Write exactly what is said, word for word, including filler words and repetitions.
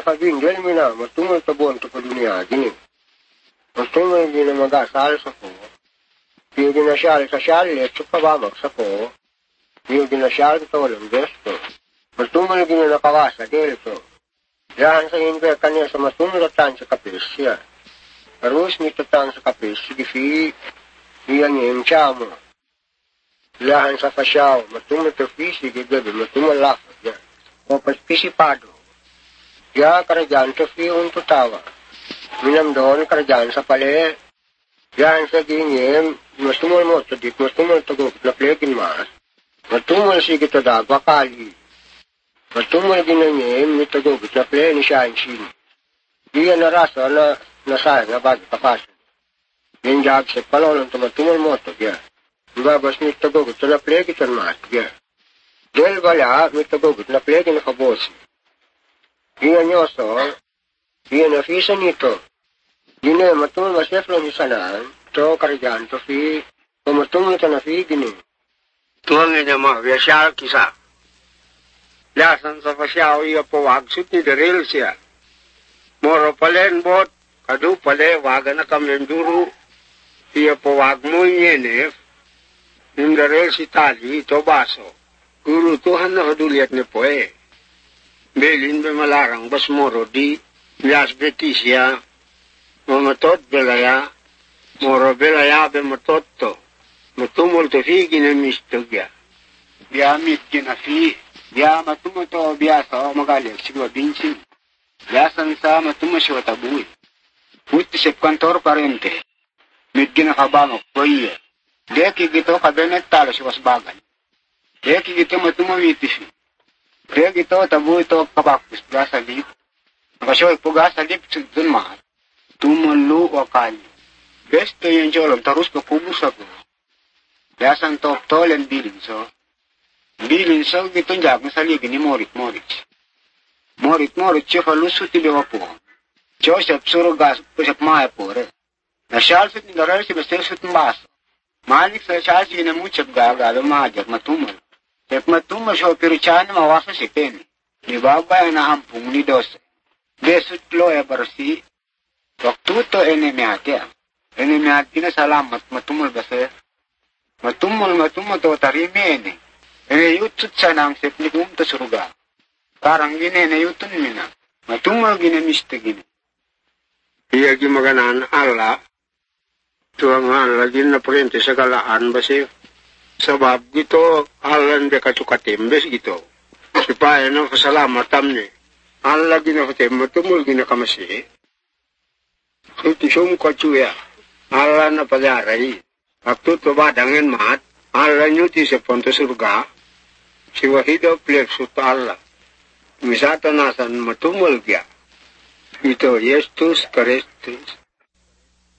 nakabindel mo na, matungol sa buwan to pa dunia, gini. Matungol gina mag-asal sa ko. Yung ginasyal sa syalit, so pabamag sa ko. Yung ginasyal ito, walang besto. Matungol gina nakawasa, dito. Yahan sa hinbe kanya sa matungolatan sa kapisya. Arus mitatan sa kapisya, gifi, iyan yung chamo. Yahan sa pasyaw, matungol sa fisi, gigabi, matungol lakot, yan. O paspisipado. Ya kerajaan sa fi untuk tawa. Minam doon kerajaan sa pale. Yan sa ginyem, mastumol mo sa dik, mastumol tagok na plekin mas. Matumol si kita dagwa kali. Matumol ginanyem, ni tagok na ple ni siya sin. Diyan na rasa na nasayang na bagi papasan. Yan jag sa palolong tumatumol mo to, ya. Ibabas ni tagok na plekin mas, ya. Del bala, ni tagok na plekin na kabosi. Diyan nyo so, diyan na fisa nito. Diyan matungol maseflong hisanaan, to karjan to fi, o matungol ka na fi gini. Tuang niya mga biyasyal kisa. Lasan sa pasyaw iya po wagsut ni Daril siya. Moro palen bot, kadu pale waga na kami duru, iya po wag mo yenef, yung Daril si Tali, ito baso. Guru Tuhan na kaduliat ni po eh. Belin be malarang bas moro di bias betisya mamatot belaya moro belaya be matotto matumol to fi gina mistogya biya mit gina fi biya matumo to biasa magali sigwa binsin biasan sa matumo siya tabuy puti se kantor parente mit gina kabano koye deki gito kabenet talo siya wasbagan deki gito matumo mitifi kaya ito, tabu ito kapakpus, gasa lip. Nakasyoy po gasa lip, dun mahal. Tumanlo o kali. Besto yung jolong, tarus pa kubus ako. Gasan top tolen bilin so. Bilin so, ito njag, nasaligin ni Morit Morit. Morit Morit, siya kalusot iliwa po. Joseph suro gas, pusap maya po re. Nasyalsot ni Laral si Baselsot ng baso. Malik sa syalsi na muchap gagalo mahajag matumal. Sep matumal siya piruchan mawasa si Pen. Ibabay na ampung ni Dose. Besut lo e barsi. Waktu to enemiate. Enemiate na salamat matumal basa. Matumal matumal to tarimene. Ene yutut sa nang sep ni kumta suruga. Parang gine na yutun mina. Matumal gine miste gine. Iya gimaganan ala. Tuang ala gin na prente sa kalaan basi. Sabab gitu alan de kacukatembes gitu. Supaya nang keselamatan ni. Alan lagi nak katem betul gina kamasi. Itu sum kacuya. Alan na padarai. Waktu tu badangan mat. Alan nyuti seponto surga. Siwa hidup leksut Allah. Misata nasan matumul gya. Itu Yesus Kristus.